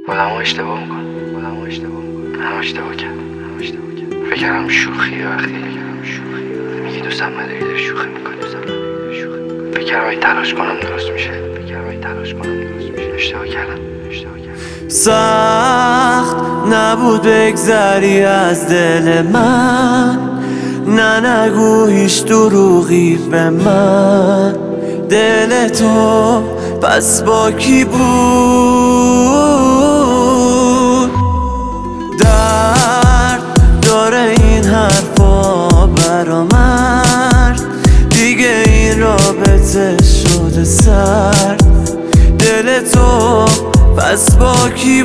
آدمو اشتباه میکنم. همه اشتباه کردم. فکر کردم شوخیه وقتی میگی دوستم نداری داری شوخی میکنی. فکر کردم اگه تلاش کنم درست میشه. اشتباه کردم. سخت نبود بگذری از دل من، نه نگو هیچ دروغی به من. دل تو پس با کی بود؟ درد داره این حرفا برا مرد، دیگه این رابطه شده سرد. دل تو پس با کی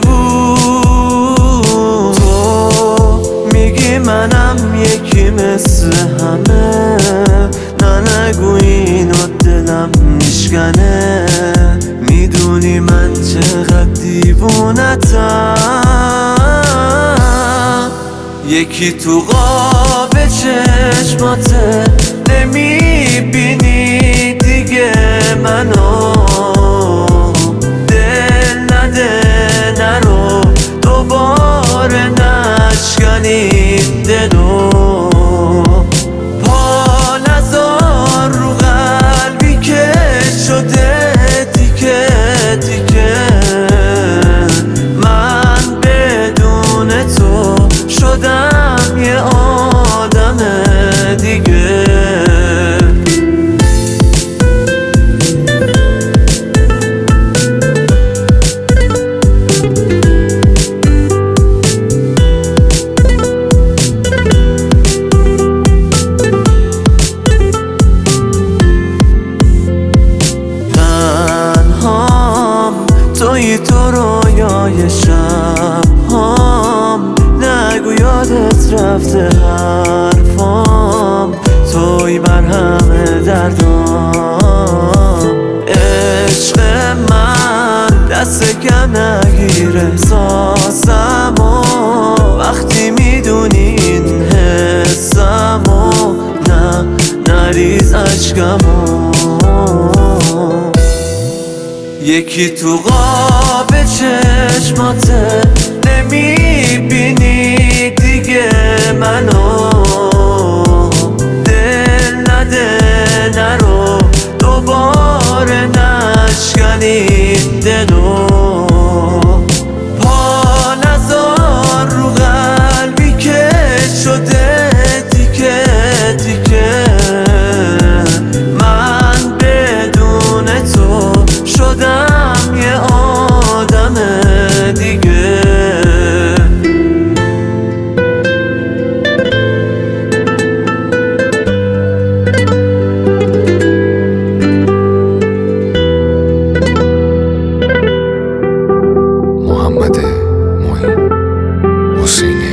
بود؟ تو میگی منم یکی مثل همه، نه نگو اینو دلم میشکنه. میدونی من چقدر دیوونتم. یکی تو قاب چشماته نمیبینی دیگه منو. دل نده نرو دوباره نشکنیم دلو. پا نذار رو قلبی که شده تیکه تیکه. من بدون تو شدم یه آدم دیگه. توی تو رویای شب هم، نگو یادت رفته حرفام. توی مرهم دردام. عشق من دست کم نگیر احساسمو، وقتی میدونی این حسمو. نه نریز عشقمو. یکی تو قاب چشماته نمیبینی دیگه منو. دل نده نرو دوباره نشکنیم دلو. پا نذار رو قلبی که شده تیکه تیکه. من بدون تو شدم یه آدم دیگه. محمد معین حسینی